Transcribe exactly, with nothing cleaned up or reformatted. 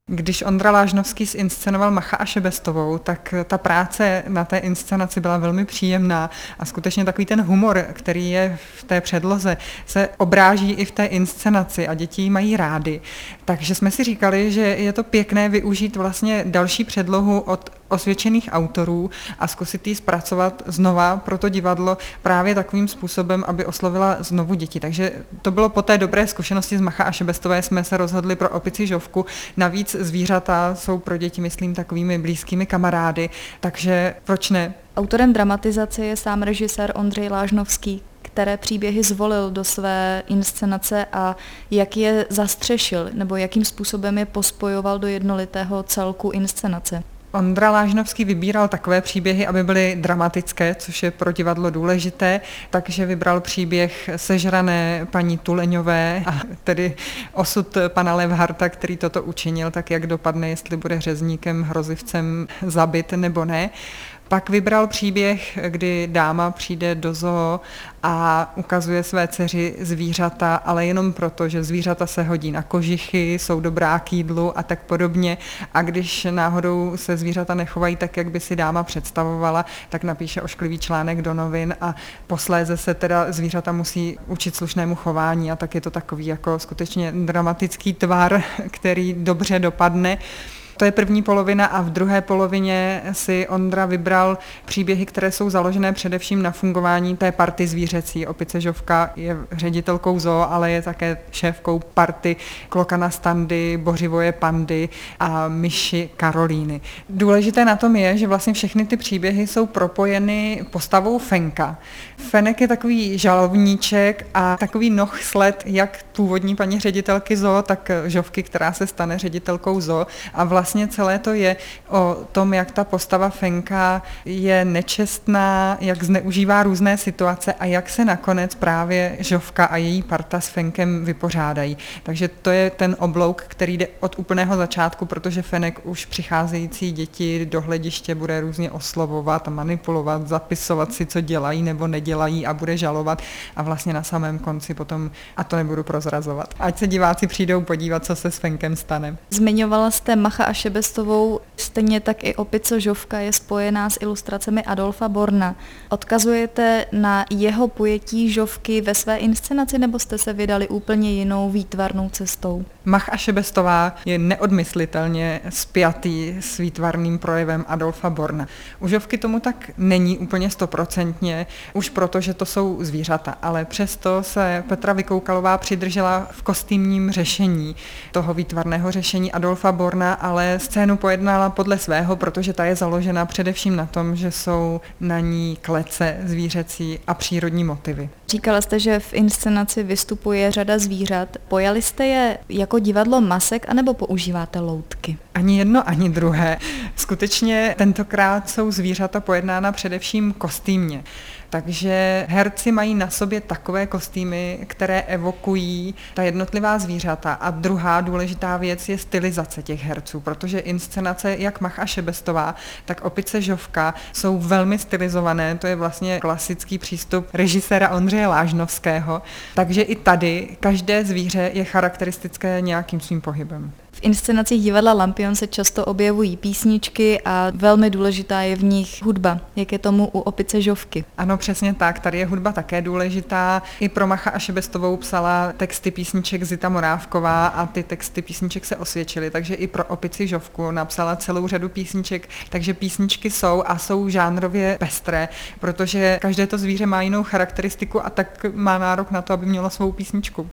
Když Ondra Lážnovský zinscenoval Macha a Šebestovou, tak ta práce na té inscenaci byla velmi příjemná a skutečně takový ten humor, který je v té předloze, se obráží i v té inscenaci a děti ji mají rády. Takže jsme si říkali, že je to pěkné využít vlastně další předlohu od osvědčených autorů a zkusit ji zpracovat znova pro to divadlo právě takovým způsobem, aby oslovila znovu děti. Takže to bylo po té dobré zkušenosti z Macha a Šebestové, jsme se rozhodli pro Opici Žofku. Navíc zvířata jsou pro děti, myslím, takovými blízkými kamarády, takže proč ne? Autorem dramatizace je sám režisér Ondřej Lážnovský. Které příběhy zvolil do své inscenace a jak je zastřešil, nebo jakým způsobem je pospojoval do jednolitého celku inscenace? Ondra Lážnovský vybíral takové příběhy, aby byly dramatické, což je pro divadlo důležité, takže vybral příběh sežrané paní Tuleňové a tedy osud pana Levharta, který toto učinil, tak jak dopadne, jestli bude řezníkem, hrozivcem zabit nebo ne. Pak vybral příběh, kdy dáma přijde do zoo a ukazuje své dceři zvířata, ale jenom proto, že zvířata se hodí na kožichy, jsou dobrá k jídlu a tak podobně. A když náhodou se zvířata nechovají tak, jak by si dáma představovala, tak napíše ošklivý článek do novin a posléze se teda zvířata musí učit slušnému chování a tak je to takový jako skutečně dramatický tvar, který dobře dopadne. To je první polovina a v druhé polovině si Ondra vybral příběhy, které jsou založené především na fungování té party zvířecí. Opice Žofka je ředitelkou zoo, ale je také šéfkou party Klokana Standy, Bořivoje Pandy a myši Karolíny. Důležité na tom je, že vlastně všechny ty příběhy jsou propojeny postavou Fenka. Fenek je takový žalovníček a takový nohsled jak původní paní ředitelky zoo, tak Žofky, která se stane ředitelkou zoo a vlastně Vlastně celé to je o tom, jak ta postava Fenka je nečestná, jak zneužívá různé situace a jak se nakonec právě Žofka a její parta s Fenkem vypořádají. Takže to je ten oblouk, který jde od úplného začátku, protože Fenek už přicházející děti do hlediště bude různě oslovovat, manipulovat, zapisovat si, co dělají nebo nedělají a bude žalovat a vlastně na samém konci potom, a to nebudu prozrazovat. Ať se diváci přijdou podívat, co se s Fenkem stane. Zmiňovala jste Macha a Šebestovou, stejně tak i Opice Žofka je spojená s ilustracemi Adolfa Borna. Odkazujete na jeho pojetí Žofky ve své inscenaci, nebo jste se vydali úplně jinou výtvarnou cestou? Mach a Šebestová je neodmyslitelně spjatý s výtvarným projevem Adolfa Borna. U Žofky tomu tak není úplně stoprocentně, už proto, že to jsou zvířata, ale přesto se Petra Vykoukalová přidržela v kostýmním řešení toho výtvarného řešení Adolfa Borna, ale scénu pojednala podle svého, protože ta je založena především na tom, že jsou na ní klece zvířecí a přírodní motivy. Říkala jste, že v inscenaci vystupuje řada zvířat. Pojali jste je jako divadlo masek, anebo používáte loutky? Ani jedno, ani druhé. Skutečně tentokrát jsou zvířata pojednána především kostýmně. Takže herci mají na sobě takové kostýmy, které evokují ta jednotlivá zvířata. A druhá důležitá věc je stylizace těch herců, protože inscenace jak Mach a Šebestová, tak Opice Žofka jsou velmi stylizované. To je vlastně klasický přístup režiséra Ondřeje Lážnovského. Takže i tady každé zvíře je charakteristické nějakým svým pohybem. V inscenacích divadla Lampion se často objevují písničky a velmi důležitá je v nich hudba, jak je tomu u Opice Žofky. Ano, přesně tak, tady je hudba také důležitá. I pro Macha a Šebestovou psala texty písniček Zita Morávková a ty texty písniček se osvědčily, takže i pro Opici Žofku napsala celou řadu písniček, takže písničky jsou a jsou žánrově pestré, protože každé to zvíře má jinou charakteristiku a tak má nárok na to, aby mělo svou písničku.